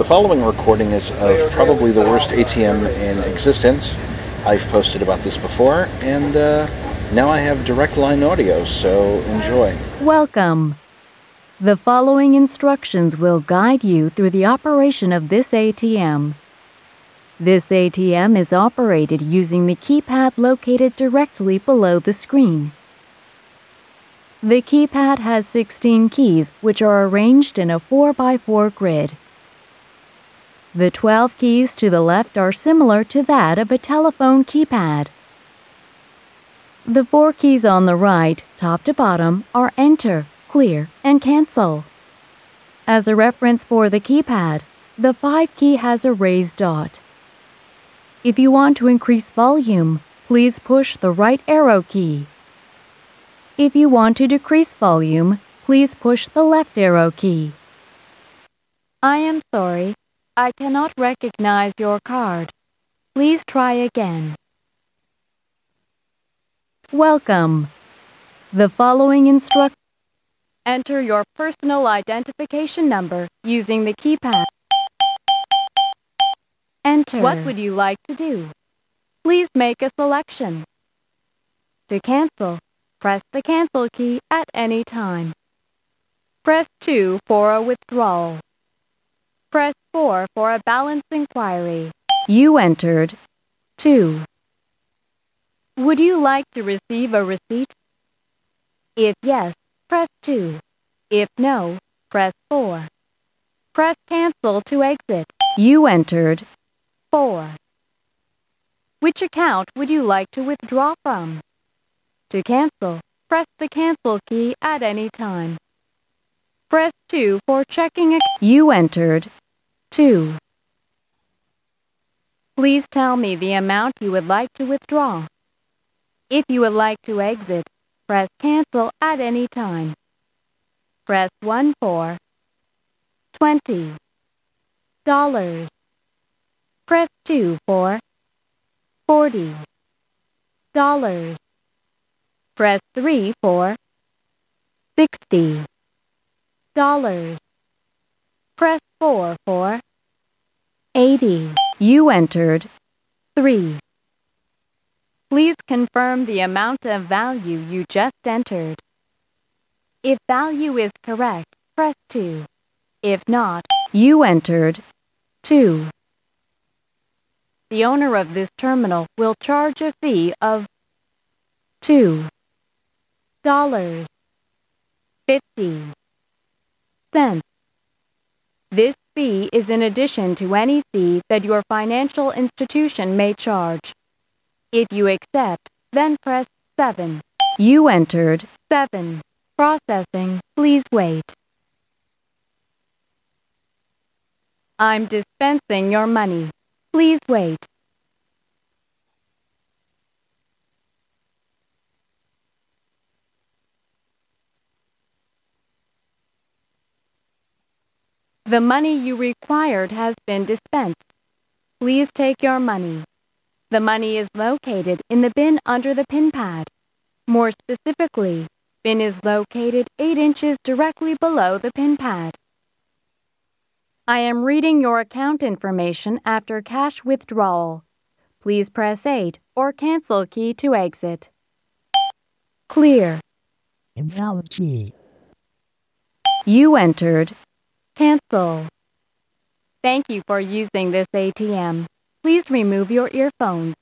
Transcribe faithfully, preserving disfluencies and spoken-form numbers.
The following recording is of probably the worst A T M in existence. I've posted about this before, and uh, now I have direct line audio, so enjoy. Welcome. The following instructions will guide you through the operation of this A T M. This A T M is operated using the keypad located directly below the screen. The keypad has sixteen keys, which are arranged in a four by four grid. The twelve keys to the left are similar to that of a telephone keypad. The four keys on the right, top to bottom, are Enter, Clear, and Cancel. As a reference for the keypad, the five key has a raised dot. If you want to increase volume, please push the right arrow key. If you want to decrease volume, please push the left arrow key. I am sorry, I cannot recognize your card. Please try again. Welcome. The following instructions. Enter your personal identification number using the keypad. Enter. What would you like to do? Please make a selection. To cancel, press the cancel key at any time. Press two for a withdrawal. Press four for a balance inquiry. You entered two. Would you like to receive a receipt? If yes, press two. If no, press four. Press cancel to exit. You entered four. Which account would you like to withdraw from? To cancel, press the cancel key at any time. Press two for checking account. You entered two. Please tell me the amount you would like to withdraw. If you would like to exit, press cancel at any time. Press one for twenty dollars. Press two for forty dollars. Press three for sixty dollars. Press four for eighty. You entered three. Please confirm the amount of value you just entered. If value is correct, press two. If not, you entered two. The owner of this terminal will charge a fee of two dollars fifty cents. This fee is in addition to any fee that your financial institution may charge. If you accept, then press seven. You entered seven. Processing. Please wait. I'm dispensing your money. Please wait. The money you required has been dispensed. Please take your money. The money is located in the bin under the pin pad. More specifically, bin is located eight inches directly below the pin pad. I am reading your account information after cash withdrawal. Please press eight or cancel key to exit. Clear. Invalid key. You entered cancel. Thank you for using this A T M. Please remove your earphones.